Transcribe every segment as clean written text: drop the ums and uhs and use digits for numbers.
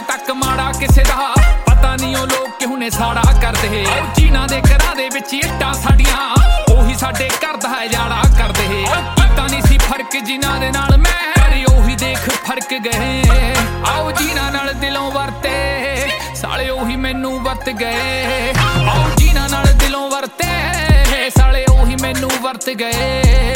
तक माड़ा किसे दा पता नहीं ओ लोग क्यों ने साड़ा करदे जीना दे घरां दे विच इट्टां साडियां ओही साडे घर दा जाड़ा करदे कीता नहीं सी फर्क जिन्हां दे नाल मैं पर ओही देख फर्क गए आओ जीना नाल दिलों वरते साले ओही मैनू वरत गए आओ जीना नाल दिलों वरते साले ओही मैनू वरत गए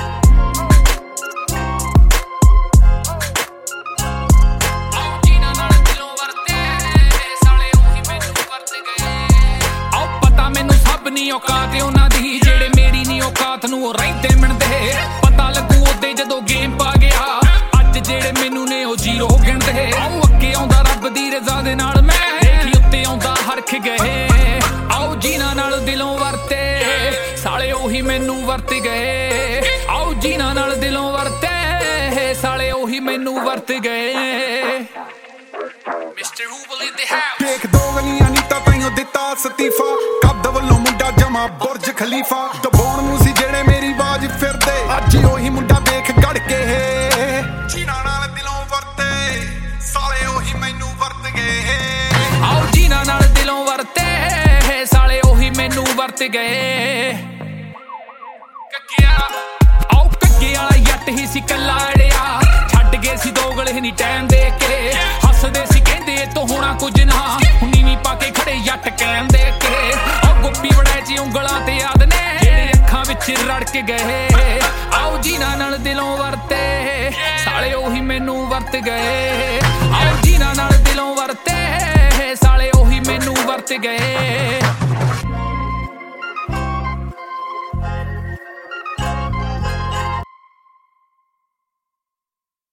नी औकात उन्हां दी जेड़े मेरी नी औकात नूं रहिंदे मिणदे पता लगू ओदे जदों गेम पा गया अज जेड़े मैनू ने ओ जीरो गिणदे आओ अगे आउंदा रब दी रज़ा दे नाल मैं देखी उत्ते आउंदा हरख गए आओ जीना नाल दिलों वरते साले ओही मैनू वरत गए आओ जीना नाल दिलों वरते साले ओही मैनू वरत गए मिस्टर हूबल इन द हाउस देख दो गलियां नी तां ताइयों दित्ता इस्तीफा कद वल्लों मुंडा जमा बुर्ज खलीफा दबाउण नूं सी जेड़े मेरी बाज फिरदे अज ओही मुंडा देख गड़ के जीना नाल दिलों वरते साले ओही मैनू वरत गए आओ जीना नाल दिलों वरते साले ओही मैनू वरत गए कग्गिया आओ कग्गे वाला जट ही सी कल्ला अड़िया छड्ड गए सी दोगले नी टाइम दे के हसदे सी कहंदे तो होना कुछ ना नीवी पा के खड़े जट कहन दे के ओ गुप्पी वड़ैची उंगलां ते याद ने जेड़े अखां विच रड़क गए आओ जीना नाल दिलों वरते साले ओही मैनू वरत गए आओ जीना नाल दिलों वरते साले ओही मैनू वरत गए